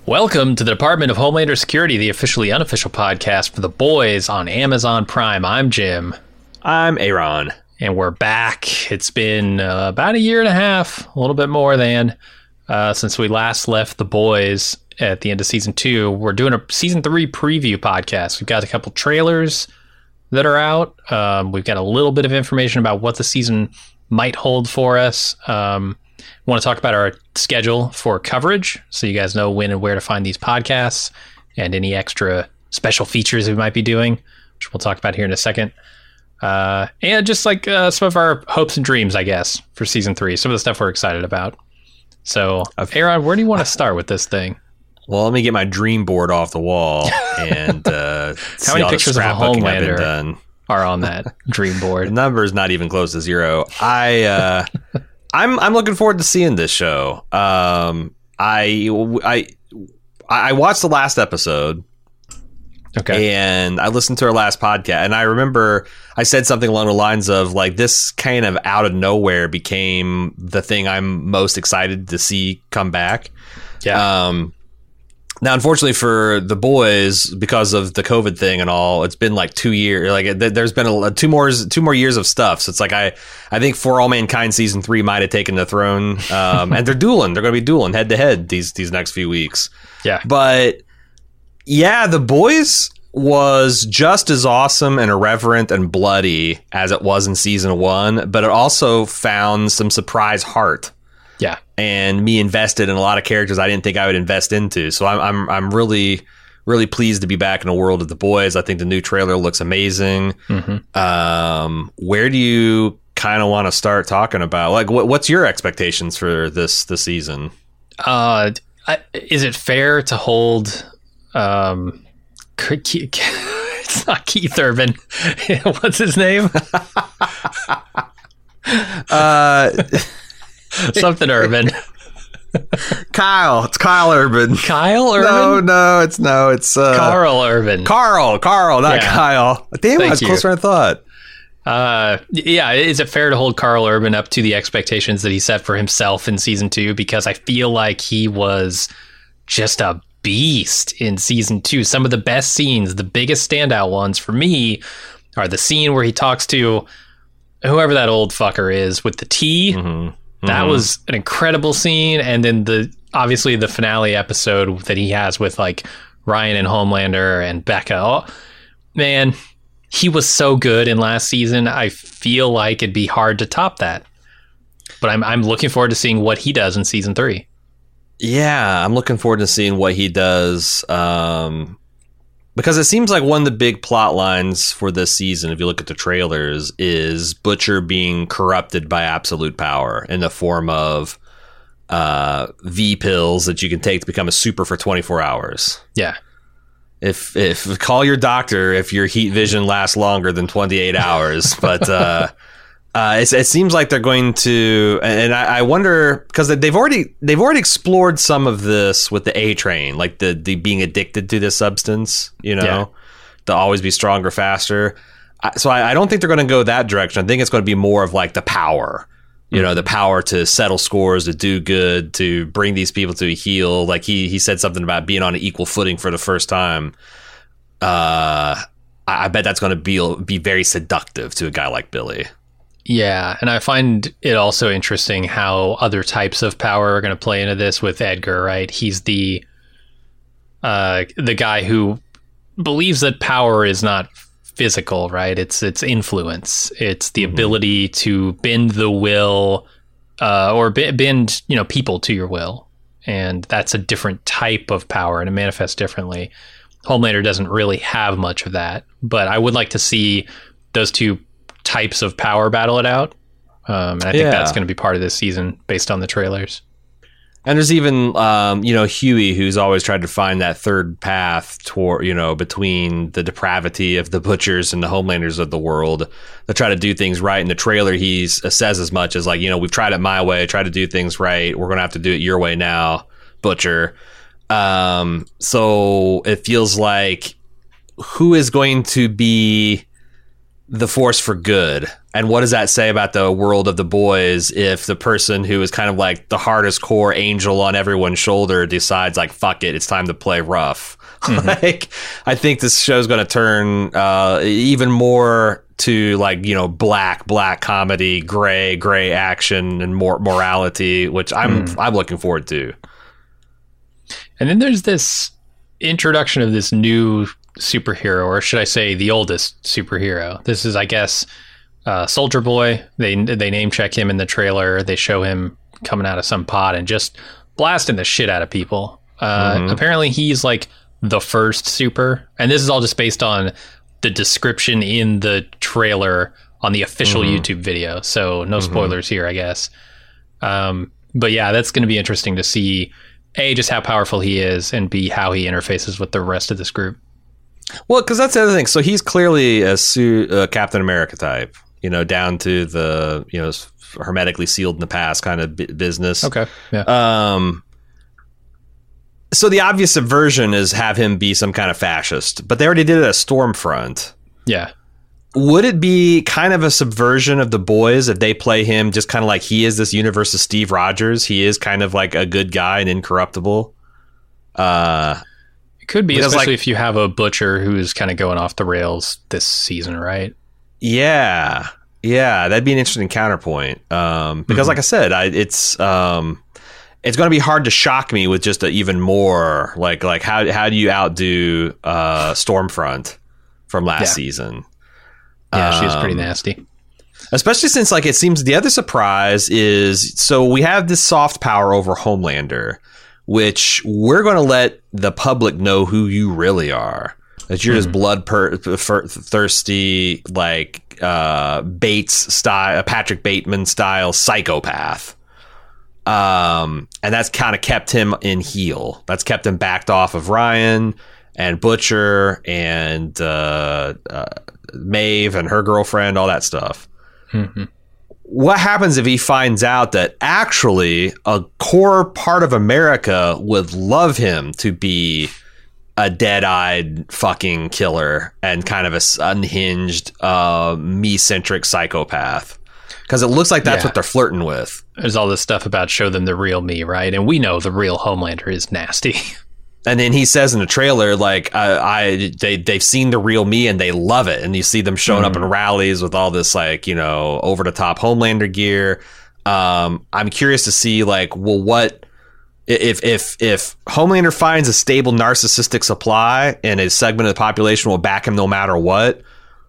Welcome to the Department of Homelander Security, the officially unofficial podcast for The Boys on Amazon Prime. I'm Jim. I'm Aaron. And we're back. It's been about a year and a half, a little bit more than, since we last left The Boys at the end of Season 2. We're doing a Season 3 preview podcast. We've got a couple trailers that are out. We've got a little bit of information about what the season might hold for us. Want to talk about our schedule for coverage so you guys know when and where to find these podcasts and any extra special features we might be doing, which we'll talk about here in a second. And just like some of our hopes and dreams, I guess, for Season 3, some of the stuff we're excited about. So, Aaron, where do you want to start with this thing? Well, let me get my dream board off the wall and how many pictures of a Homelander are on that dream board? The number is not even close to 0. I'm looking forward to seeing this show. I watched the last episode. Okay. And I listened to our last podcast, and I remember I said something along the lines of like, this kind of out of nowhere became the thing I'm most excited to see come back. Yeah. Now, unfortunately for The Boys, because of the COVID thing and all, it's been like 2 years. Like, there's been two more years of stuff. So it's like I think For All Mankind Season 3 might have taken the throne. And they're dueling. They're going to be dueling head to head these next few weeks. Yeah. But yeah, The Boys was just as awesome and irreverent and bloody as it was in Season 1, but it also found some surprise heart. Yeah. And me invested in a lot of characters I didn't think I would invest into. So I'm really, really pleased to be back in the world of The Boys. I think the new trailer looks amazing. Mm-hmm. Where do you kind of want to start talking about? Like, what's your expectations for this season? Is it fair to hold... it's not Keith Urban. What's his name? Something Urban. Kyle. It's Kyle Urban. Kyle Urban? No, it's Carl Urban. Carl, not Kyle. Damn, I was closer than I thought. Yeah, is it fair to hold Carl Urban up to the expectations that he set for himself in Season 2? Because I feel like he was just a beast in Season 2. Some of the best scenes, the biggest standout ones for me, are the scene where he talks to whoever that old fucker is with the tea. Mm-hmm. That was an incredible scene. And then obviously the finale episode that he has with like Ryan and Homelander and Becca. Oh, man, he was so good in last season. I feel like it'd be hard to top that. But I'm looking forward to seeing what he does in Season 3. Yeah, I'm looking forward to seeing what he does. Because it seems like one of the big plot lines for this season, if you look at the trailers, is Butcher being corrupted by absolute power in the form of V pills that you can take to become a super for 24 hours. Yeah. If call your doctor if your heat vision lasts longer than 28 hours. But it seems like they're going to, and I wonder, because they've already explored some of this with the A Train, like the being addicted to this substance, to always be stronger, faster. So I don't think they're going to go that direction. I think it's going to be more of like the power, the power to settle scores, to do good, to bring these people to a heel. Like he said something about being on an equal footing for the first time. I bet that's going to be very seductive to a guy like Billy. Yeah, and I find it also interesting how other types of power are going to play into this with Edgar, right? He's the guy who believes that power is not physical, right? It's influence. It's the ability to bend the will or bend, people to your will. And that's a different type of power, and it manifests differently. Homelander doesn't really have much of that, but I would like to see those two types of power battle it out. And I think that's going to be part of this season based on the trailers. And there's even, Huey, who's always tried to find that third path toward, between the depravity of the Butchers and the Homelanders of the world that try to do things right. In the trailer, he says as much as like, we've tried it my way, try to do things right. We're going to have to do it your way now, Butcher. So it feels like who is going to be the force for good. And what does that say about the world of The Boys if the person who is kind of like the hardest core angel on everyone's shoulder decides like, fuck it, it's time to play rough. Mm-hmm. Like, I think this show's going to turn even more to like, black comedy, gray action, and more morality, which I'm looking forward to. And then there's this introduction of this new superhero, or should I say the oldest superhero. This is, I guess, Soldier Boy. They name check him in the trailer. They show him coming out of some pod and just blasting the shit out of people. Apparently he's like the first super, and this is all just based on the description in the trailer on the official YouTube video, so no spoilers here, I guess. But yeah, that's going to be interesting to see, A, just how powerful he is, and B, how he interfaces with the rest of this group. Well, because that's the other thing. So he's clearly a Captain America type, down to the, hermetically sealed in the past kind of business. Okay. Yeah. So the obvious subversion is have him be some kind of fascist, but they already did it at Stormfront. Yeah. Would it be kind of a subversion of The Boys if they play him just kind of like he is this universe's Steve Rogers? He is kind of like a good guy and incorruptible. It could be, especially if you have a Butcher who's kind of going off the rails this season, right? Yeah, that'd be an interesting counterpoint. Because, like I said, it's going to be hard to shock me with just even more like how do you outdo Stormfront from last season? Yeah, she's pretty nasty. Especially since like it seems the other surprise is, so we have this soft power over Homelander, which we're going to let the public know who you really are. That you're just thirsty, like Bates style, Patrick Bateman style psychopath. And that's kind of kept him in heel. That's kept him backed off of Ryan and Butcher and Maeve and her girlfriend, all that stuff. What happens if he finds out that actually a core part of America would love him to be a dead-eyed fucking killer and kind of a unhinged, me-centric psychopath? Because it looks like that's what they're flirting with. There's all this stuff about show them the real me, right? And we know the real Homelander is nasty. And then he says in the trailer, like, they've seen the real me and they love it. And you see them showing up in rallies with all this, like, over the top Homelander gear. I'm curious to see, like, well, what if Homelander finds a stable narcissistic supply and a segment of the population will back him no matter what?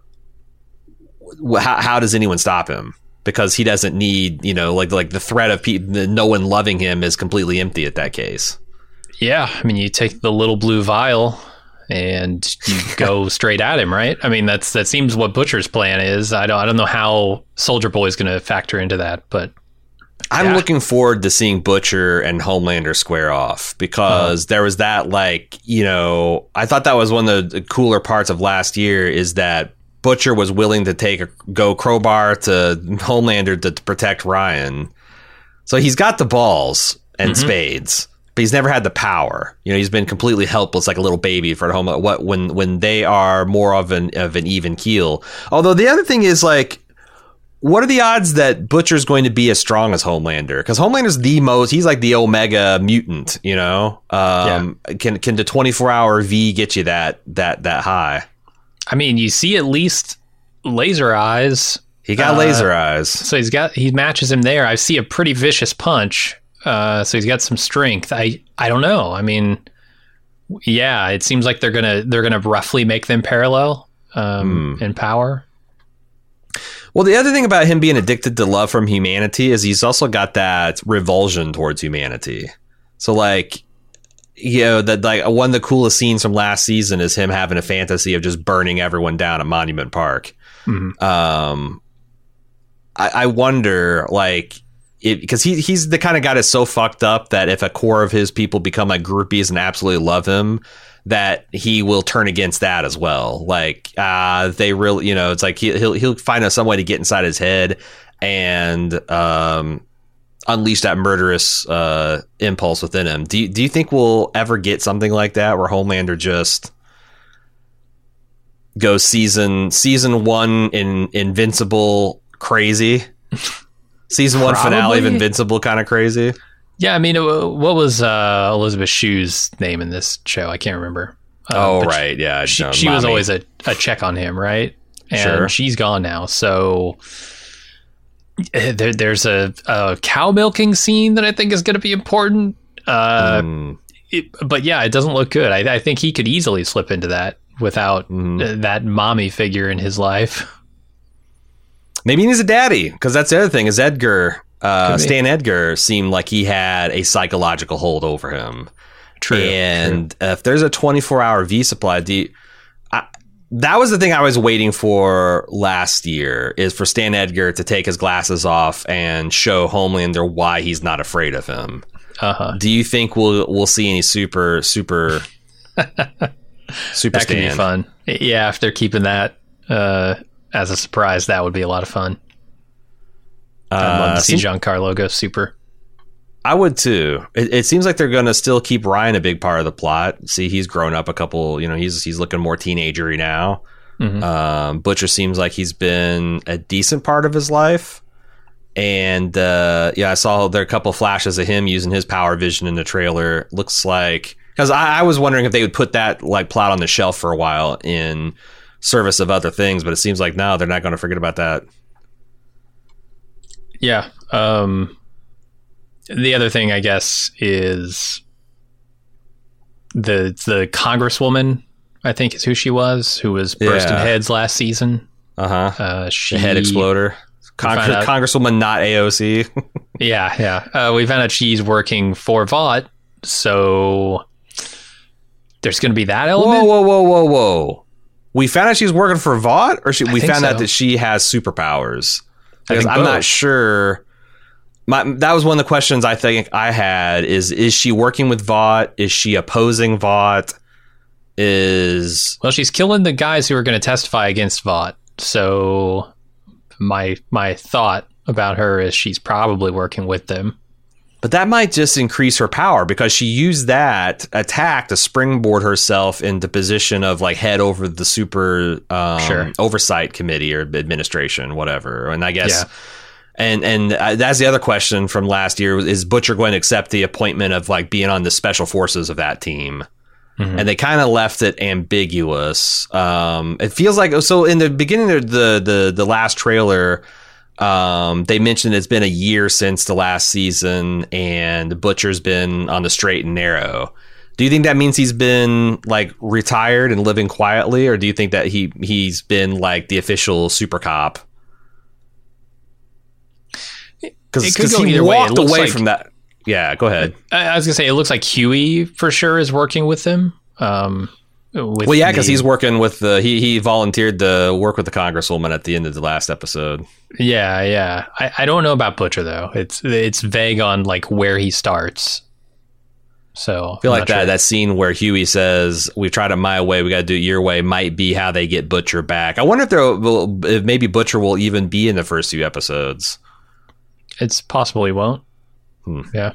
How does anyone stop him? Because he doesn't need, like the threat of no one loving him is completely empty at that case. Yeah, I mean, you take the little blue vial and you go straight at him, right? I mean, that seems what Butcher's plan is. I don't know how Soldier Boy is going to factor into that, but I'm looking forward to seeing Butcher and Homelander square off, because there was that, like, I thought that was one of the cooler parts of last year, is that Butcher was willing to go crowbar to Homelander to protect Ryan. So he's got the balls and spades, but he's never had the power. He's been completely helpless, like a little baby for Homelander. When they are more of an even keel. Although the other thing is, like, what are the odds that Butcher's going to be as strong as Homelander? Because Homelander's he's like the Omega mutant. Can the 24-hour V get you that high? I mean, you see at least laser eyes. He got laser eyes. So he matches him there. I see a pretty vicious punch. So he's got some strength. I don't know. I mean, yeah, it seems like they're gonna roughly make them parallel in power. Well, the other thing about him being addicted to love from humanity is he's also got that revulsion towards humanity. So, like, that, like, one of the coolest scenes from last season is him having a fantasy of just burning everyone down at Monument Park. I wonder, like, because he's the kind of guy that's so fucked up that if a core of his people become like groupies and absolutely love him, that he will turn against that as well. Like, they really, it's like he'll find some way to get inside his head and unleash that murderous impulse within him. Do you think we'll ever get something like that where Homelander just go season one in Invincible crazy. Season one finale of Invincible kind of crazy. Yeah, I mean, what was Elizabeth Shue's name in this show? I can't remember. Right. Yeah. She was always a check on him, right? And sure. She's gone now. So there's a cow milking scene that I think is going to be important. But yeah, it doesn't look good. I think he could easily slip into that without that mommy figure in his life. Maybe he needs a daddy, because that's the other thing is Edgar. Stan Edgar seemed like he had a psychological hold over him. True. And if there's a 24-hour V supply, that was the thing I was waiting for last year, is for Stan Edgar to take his glasses off and show Homelander why he's not afraid of him. Do you think we'll see any super super that Stan? Could be fun. Yeah, if they're keeping that as a surprise, that would be a lot of fun. I'd love to see Giancarlo go super. I would too. It seems like they're going to still keep Ryan a big part of the plot. See, he's grown up a couple. He's looking more teenagery now. Butcher seems like he's been a decent part of his life. And I saw there are a couple flashes of him using his power vision in the trailer. Looks like, because I was wondering if they would put that like plot on the shelf for a while in service of other things, but it seems like no, they're not going to forget about that. Yeah. The other thing, I guess, is the Congresswoman, I think is who she was, who was bursting heads last season. The head exploder. Congresswoman, not AOC. Yeah. We found out she's working for Vought, so there's going to be that element. Whoa. We found out she's working for Vought, or we found out that she has superpowers? Because I'm not sure. That was one of the questions I think I had is she working with Vought? Is she opposing Vought? Well, she's killing the guys who are going to testify against Vought. So my thought about her is she's probably working with them. But that might just increase her power, because she used that attack to springboard herself into position of like head over the super oversight committee or administration, whatever. And I guess, and that's the other question from last year: is Butcher going to accept the appointment of like being on the special forces of that team? And they kind of left it ambiguous. It feels like, so in the beginning of the last trailer, they mentioned it's been a year since the last season and Butcher's been on the straight and narrow. Do you think that means he's been like retired and living quietly, or do you think that he's been like the official super cop? Because he walked away from that. Yeah, go ahead. I was gonna say, it looks like Huey for sure is working with him. Because he's working with he volunteered to work with the Congresswoman at the end of the last episode. Yeah. I don't know about Butcher though. It's vague on like where he starts. So I feel like that scene where Huey says, "We've tried it my way, we got to do it your way," might be how they get Butcher back. I wonder if maybe Butcher will even be in the first few episodes. It's possible he won't. Yeah.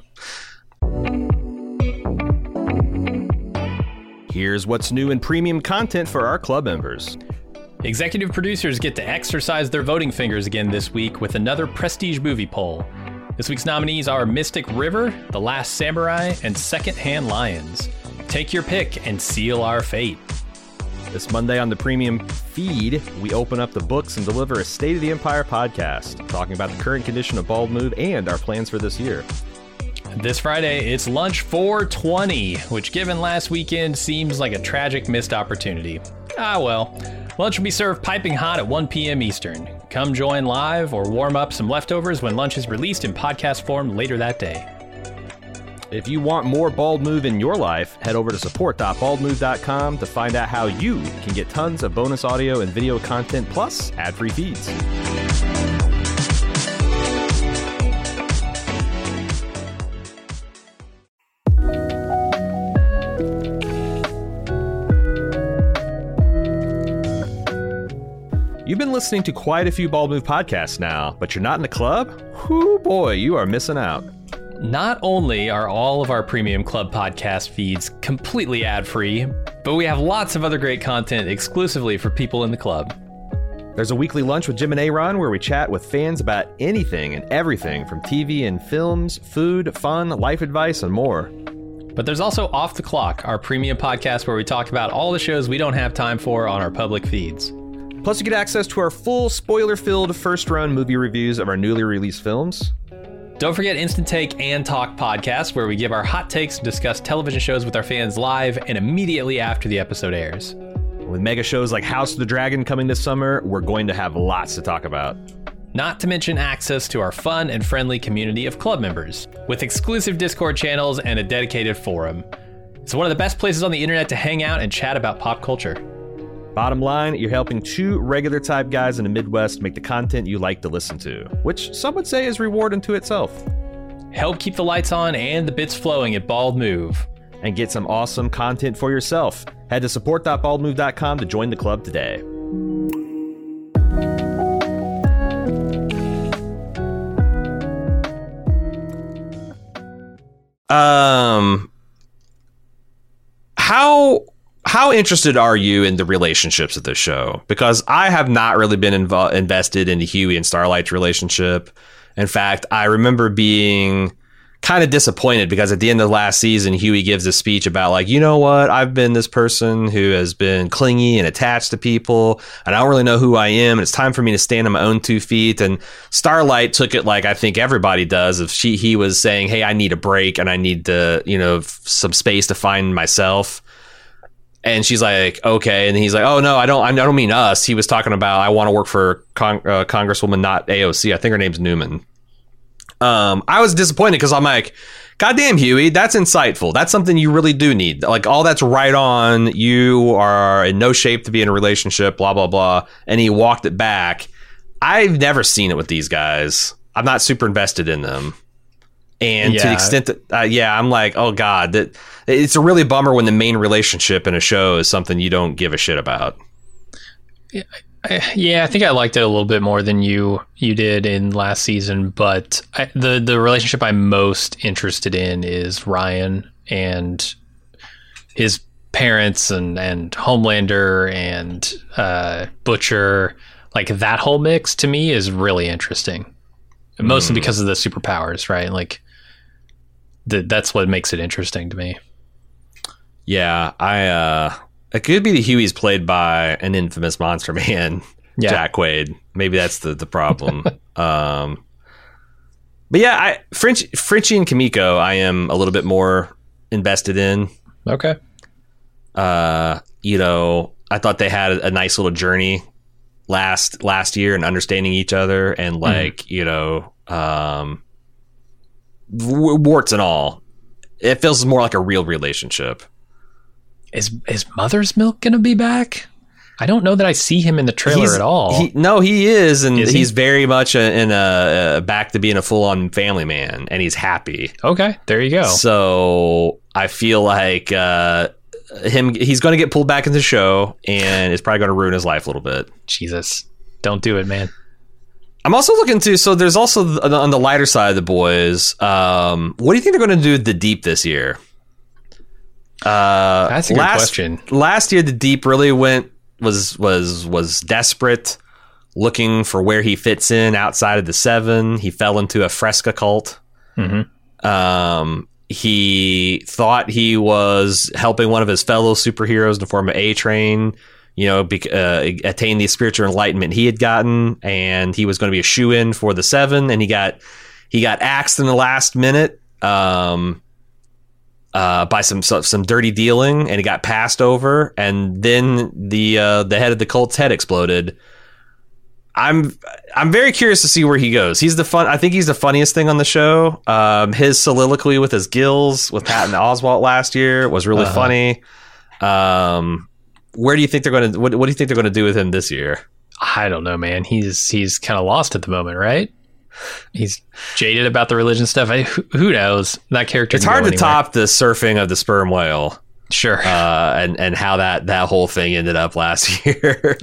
Here's what's new in premium content for our club members. Executive producers get to exercise their voting fingers again this week with another prestige movie poll. This week's nominees are Mystic River, The Last Samurai, and Secondhand Lions. Take your pick and seal our fate. This Monday on the premium feed, we open up the books and deliver a State of the Empire podcast, talking about the current condition of Bald Move and our plans for this year. This Friday, it's Lunch 420, which given last weekend seems like a tragic missed opportunity. Ah well, lunch will be served piping hot at 1 p.m. Eastern. Come join live or warm up some leftovers when lunch is released in podcast form later that day. If you want more Bald Move in your life, head over to support.baldmove.com to find out how you can get tons of bonus audio and video content plus ad-free feeds. You've been listening to quite a few Bald Move podcasts now, but you're not in the club? Whoo boy, you are missing out. Not only are all of our premium club podcast feeds completely ad-free, But we have lots of other great content exclusively for people in the club. There's a weekly lunch with Jim and Aaron where we chat with fans about anything and everything from TV and films, food, fun, life advice, and more. But there's also Off the Clock, our premium podcast where we talk about all the shows we don't have time for on our public feeds. Plus, you get access to our full spoiler-filled first-run movie reviews of our newly released films. Don't forget Instant Take and Talk podcasts, where we give our hot takes and discuss television shows with our fans live and immediately after the episode airs. With mega shows like House of the Dragon coming this summer, we're going to have lots to talk about. Not to mention access to our fun and friendly community of club members, with exclusive Discord channels and a dedicated forum. It's one of the best places on the internet to hang out and chat about pop culture. Bottom line, you're helping two regular type guys in the Midwest make the content you like to listen to, which some would say is reward unto itself. Help keep the lights on and the bits flowing at Bald Move. And get some awesome content for yourself. Head to support.baldmove.com to join the club today. How interested are you in the relationships of this show? Because I have not really been invested in the Hughie and Starlight's relationship. In fact, I remember being kind of disappointed because at the end of the last season, Hughie gives a speech about like, you know what? I've been this person who has been clingy and attached to people, and I don't really know who I am. And it's time for me to stand on my own 2 feet. And Starlight took it like I think everybody does. If he was saying, hey, I need a break and I need to, some space to find myself. And she's like, okay. And he's like, oh, no, I don't mean us. He was talking about, I want to work for Congresswoman, not AOC. I think her name's Newman. I was disappointed because I'm like, goddamn, Hughie, that's insightful. That's something you really do need. Like, all that's right on. You are in no shape to be in a relationship, blah, blah, blah. And he walked it back. I've never seen it with these guys. I'm not super invested in them. And to the extent that, I'm like, oh, God, that it's a really bummer when the main relationship in a show is something you don't give a shit about. Yeah, I think I liked it a little bit more than you did in last season, but the relationship I'm most interested in is Ryan and his parents and Homelander and Butcher. Like, that whole mix to me is really interesting, mostly because of the superpowers, right? Like, that's what makes it interesting to me. Yeah, it could be that Hughie's played by an infamous Monster Man, Jack Quaid. Maybe that's the problem. But yeah, Frenchie and Kimiko, I am a little bit more invested in. Okay. I thought they had a nice little journey last year and understanding each other and warts and all. It feels more like a real relationship. Is Mother's Milk going to be back? I don't know that I see him in the trailer at all. He is, and he's very much back to being a full-on family man, and he's happy. Okay, there you go. So I feel like he's going to get pulled back into the show, and it's probably going to ruin his life a little bit. Jesus, don't do it, man. I'm also looking to, so there's also on the lighter side of the boys, what do you think they're going to do with The Deep this year? That's a good question. Last year, The Deep really was desperate, looking for where he fits in outside of the Seven. He fell into a Fresca cult. Mm-hmm. He thought he was helping one of his fellow superheroes in the form of A-Train, attain the spiritual enlightenment he had gotten, and he was going to be a shoo-in for the Seven, and he got axed in the last minute. By some dirty dealing, and he got passed over, and then the head of the cult's head exploded. I'm very curious to see where he goes. I think he's the funniest thing on the show. His soliloquy with his gills with Patton Oswalt last year was really funny. Where do you think they're going to? What do you think they're going to do with him this year? I don't know, man. He's kind of lost at the moment, right? He's jaded about the religion stuff. Who knows? That character. It's hard to top the surfing of the sperm whale. Sure. And how that whole thing ended up last year.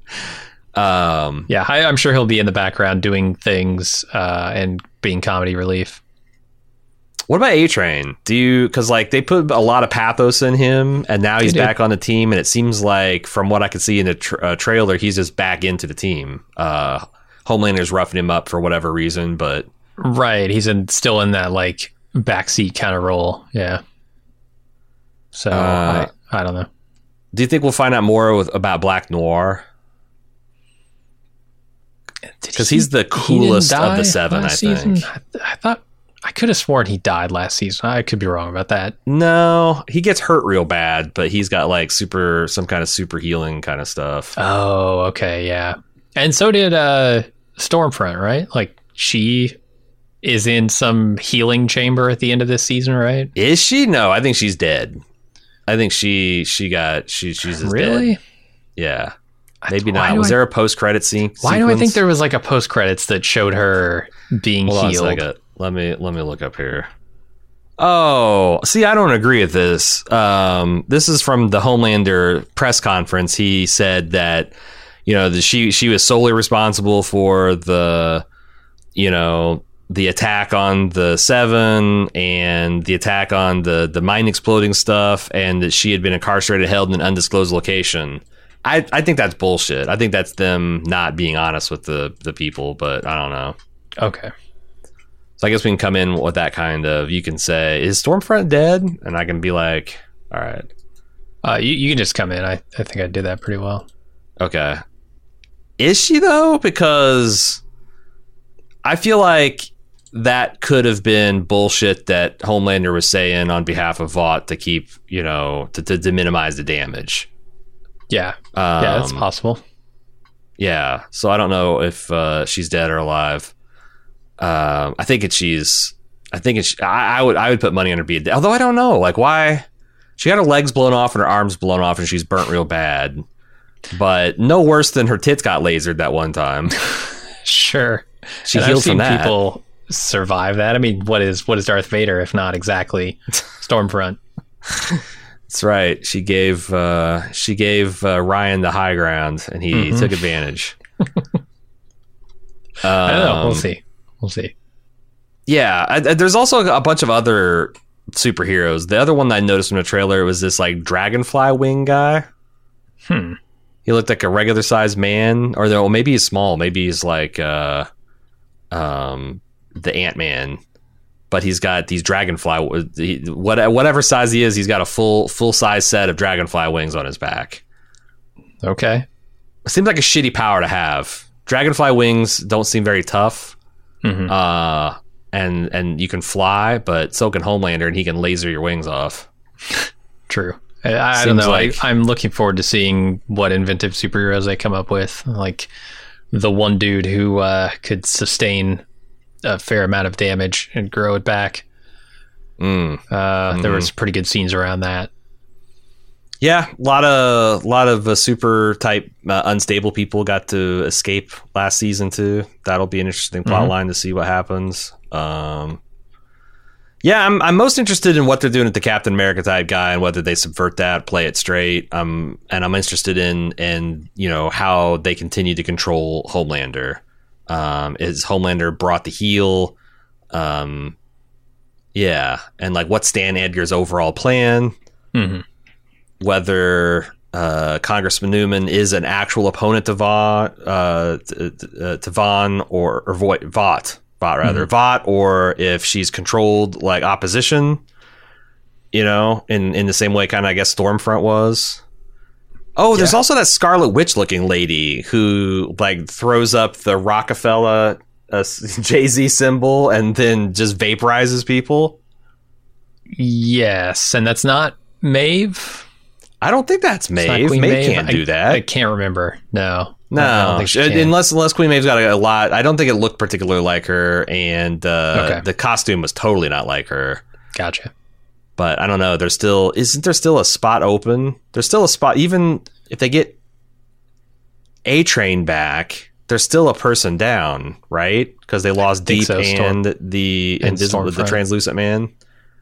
I'm sure he'll be in the background doing things and being comedy relief. What about A-Train? Because like they put a lot of pathos in him, and now he's back on the team, and it seems like from what I could see in the trailer, he's just back into the team. Homelander's roughing him up for whatever reason, but right, he's still in that like backseat kind of role. Yeah. So I don't know. Do you think we'll find out more about Black Noir? Because he's the coolest of the 7, I think. I thought I could have sworn he died last season. I could be wrong about that. No, he gets hurt real bad, but he's got like some kind of super healing kind of stuff. Oh, okay, yeah. And so did Stormfront, right? Like she is in some healing chamber at the end of this season, right? Is she? No, I think she's dead. I think she's just really dead. Yeah. Maybe not. Was there a post-credit scene? Why do I think there was like a post-credits that showed her being healed? On a second. Let me look up here. Oh, see, I don't agree with this. This is from the Homelander press conference. He said that, she was solely responsible for the attack on the 7 and the attack on the mine exploding stuff, and that she had been incarcerated, held in an undisclosed location. I think that's bullshit. I think that's them not being honest with the people, but I don't know. Okay. So I guess we can come in with that kind of, you can say, is Stormfront dead? And I can be like, all right. You can just come in. I think I did that pretty well. Okay. Is she though? Because I feel like that could have been bullshit that Homelander was saying on behalf of Vought to keep, to minimize the damage. Yeah. Yeah, that's possible. Yeah. So I don't know if she's dead or alive. I would put money on her being dead. Although I don't know, like, why she got her legs blown off and her arms blown off and she's burnt real bad, but no worse than her tits got lasered that one time. Sure. She healed from that. People survive that. I mean, what is Darth Vader if not exactly Stormfront? That's right. She gave Ryan the high ground, and he took advantage. I don't know. We'll see. Yeah, there's also a bunch of other superheroes. The other one that I noticed from the trailer was this like dragonfly wing guy. He looked like a regular sized man, or though maybe he's small. Maybe he's like the Ant-Man. But he's got these dragonfly, whatever size he is, he's got a full size set of dragonfly wings on his back. Okay. It seems like a shitty power to have. Dragonfly wings don't seem very tough. And you can fly, but so can Homelander, and he can laser your wings off. True. I don't know. I'm looking forward to seeing what inventive superheroes they come up with. Like the one dude who could sustain a fair amount of damage and grow it back. There were some pretty good scenes around that. Yeah, a lot of super type unstable people got to escape last season too. That'll be an interesting plot line to see what happens. Yeah, I'm most interested in what they're doing at the Captain America type guy and whether they subvert that, play it straight. And I'm interested in how they continue to control Homelander. Is Homelander brought the heel? Yeah, and like what's Stan Edgar's overall plan? Whether Congressman Newman is an actual opponent to Vought, Vought, or if she's controlled like opposition, in the same way kind of I guess Stormfront was. Oh, there's also that Scarlet Witch looking lady who like throws up the Rockefeller Jay-Z symbol and then just vaporizes people. Yes, and that's not Maeve. I don't think that's Maeve. Maeve can't do that. I can't remember. No, unless Queen Maeve's got a lot. I don't think it looked particularly like her, and the costume was totally not like her. Gotcha. But I don't know. Isn't there still a spot open? There's still a spot, even if they get A-Train back. There's still a person down, right? Because they lost Deep so, and the Translucent Man.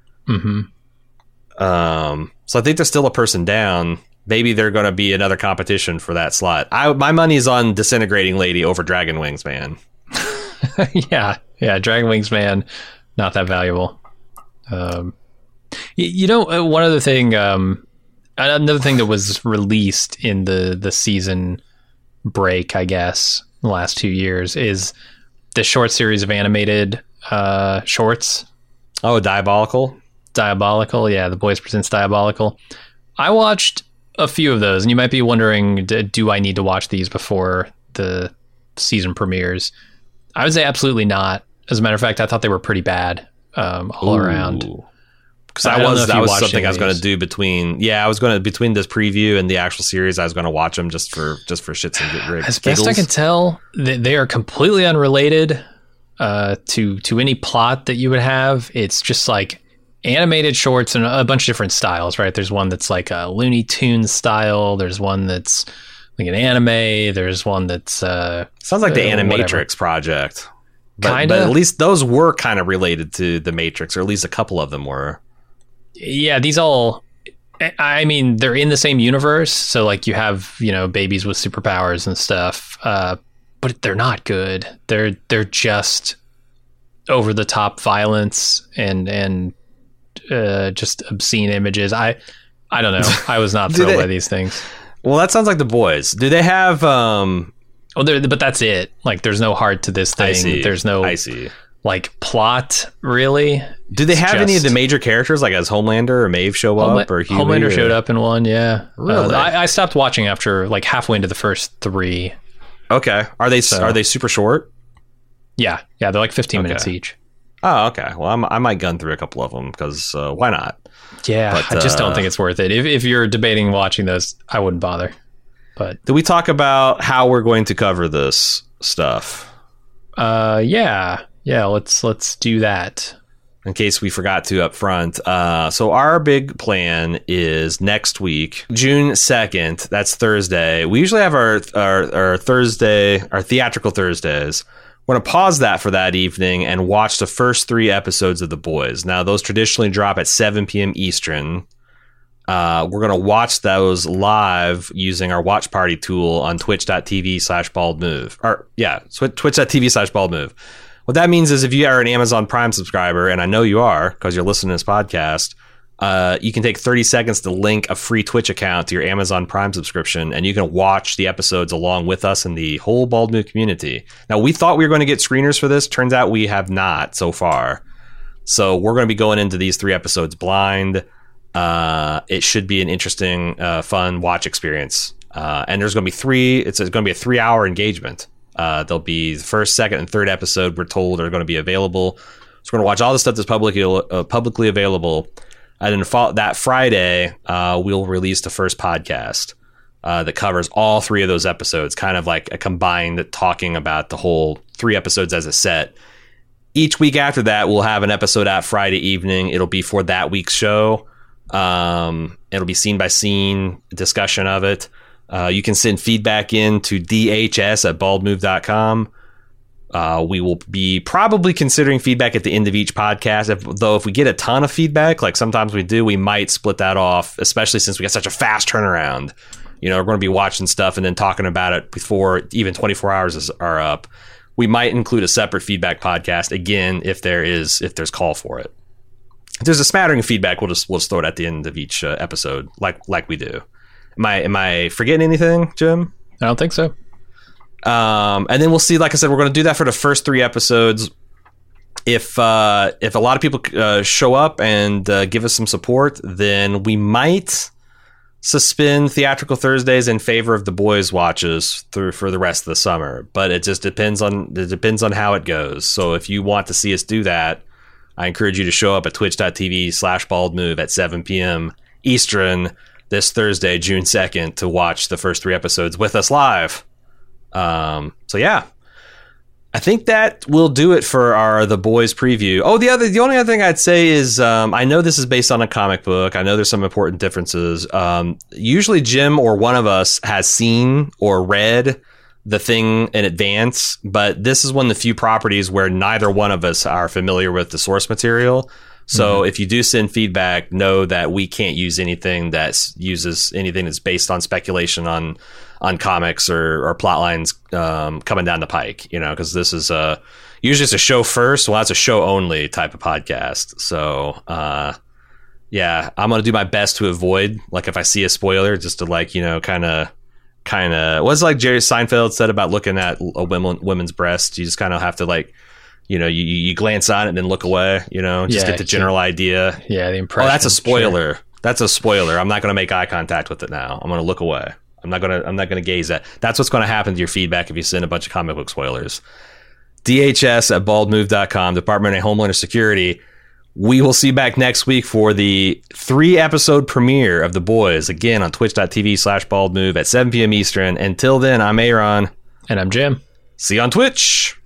So I think there's still a person down. Maybe they're going to be another competition for that slot. My money's on Disintegrating Lady over Dragon Wings Man. yeah, Dragon Wings Man, not that valuable. One other thing, another thing that was released in the season break, I guess, the last 2 years is the short series of animated shorts. Oh, Diabolical? Diabolical, yeah, The Boys Presents Diabolical. I watched a few of those, and you might be wondering, do I need to watch these before the season premieres? I would say absolutely not. As a matter of fact, I thought they were pretty bad all around. Because that was something I was going to do between this preview and the actual series. I was going to watch them just for shits and giggles. As best I can tell, they are completely unrelated to any plot that you would have. It's just like animated shorts and a bunch of different styles, right? There's one that's like a Looney Tunes style. There's one that's like an anime. There's one that's sounds like the Animatrix project. But at least those were kind of related to the Matrix, or at least a couple of them were. Yeah, these all, I mean, they're in the same universe. So like you have, babies with superpowers and stuff, but they're not good. They're just over the top violence and just obscene images. I don't know. I was not thrilled by these things. Well, that sounds like The Boys. Do they have, but that's it. Like there's no heart to this thing. There's no, like plot really. Do they have any of the major characters, like as Homelander or Maeve show up, or Huey, Homelander showed up in one? Yeah, really. I stopped watching after like halfway into the first 3. Okay, are they super short? Yeah, they're like 15 minutes each. Oh, okay. Well, I might gun through a couple of them because why not? Yeah, but, I just don't think it's worth it. If you're debating watching those, I wouldn't bother. But did we talk about how we're going to cover this stuff? Yeah. Let's do that. In case we forgot to up front. So our big plan is next week, June 2nd. That's Thursday. We usually have our Thursday, our theatrical Thursdays. We're going to pause that for that evening and watch the first 3 episodes of The Boys. Now, those traditionally drop at 7 p.m. Eastern. We're going to watch those live using our watch party tool on twitch.tv/baldmove. Twitch.tv/baldmove. What that means is if you are an Amazon Prime subscriber, and I know you are because you're listening to this podcast, you can take 30 seconds to link a free Twitch account to your Amazon Prime subscription, and you can watch the episodes along with us and the whole Bald Move community. Now, we thought we were going to get screeners for this. Turns out we have not so far. So we're going to be going into these 3 episodes blind. It should be an interesting, fun watch experience. And there's going to be it's going to be a 3-hour engagement. There'll be the first, second, and third episode, we're told, are going to be available. So we're going to watch all the stuff that's publicly available. And then that Friday, we'll release the first podcast that covers all 3 of those episodes, kind of like a combined talking about the whole 3 episodes as a set. Each week after that, we'll have an episode out Friday evening. It'll be for that week's show. It'll be scene by scene discussion of it. You can send feedback in to dhs@baldmove.com. We will be probably considering feedback at the end of each podcast. If we get a ton of feedback, like sometimes we do, we might split that off, especially since we got such a fast turnaround. We're going to be watching stuff and then talking about it before even 24 hours are up. We might include a separate feedback podcast again if there's call for it. If there's a smattering of feedback, we'll just throw it at the end of each episode, like we do. Am I forgetting anything, Jim? I don't think so. And then we'll see. Like I said, we're going to do that for the first 3 episodes. If a lot of people show up and give us some support, then we might suspend Theatrical Thursdays in favor of The Boys watches for the rest of the summer. But it just depends on how it goes. So if you want to see us do that, I encourage you to show up at twitch.tv/baldmove at 7 p.m. Eastern this Thursday, June 2nd, to watch the first 3 episodes with us live. So yeah, I think that will do it for The Boys preview. Oh, the only other thing I'd say is, I know this is based on a comic book. I know there's some important differences. Usually Jim or one of us has seen or read the thing in advance, but this is one of the few properties where neither one of us are familiar with the source material. So if you do send feedback, know that we can't use anything that's based on speculation on comics or plot lines coming down the pike, because this is usually it's a show first. Well, that's a show only type of podcast. So, yeah, I'm going to do my best to avoid, like, if I see a spoiler, just to, like, you know, kind of, what's like Jerry Seinfeld said about looking at a women's breast? You just kind of have to, like, you know, you glance on it and then look away, you know, just get the general idea. Yeah, the impression. Oh, that's a spoiler. Sure. That's a spoiler. I'm not going to make eye contact with it now. I'm going to look away. I'm not going to gaze at. That's what's going to happen to your feedback if you send a bunch of comic book spoilers. DHS@baldmove.com, Department of Homeland Security. We will see you back next week for the 3-episode premiere of The Boys, again on twitch.tv/baldmove at 7 p.m. Eastern. Until then, I'm Aaron. And I'm Jim. See you on Twitch.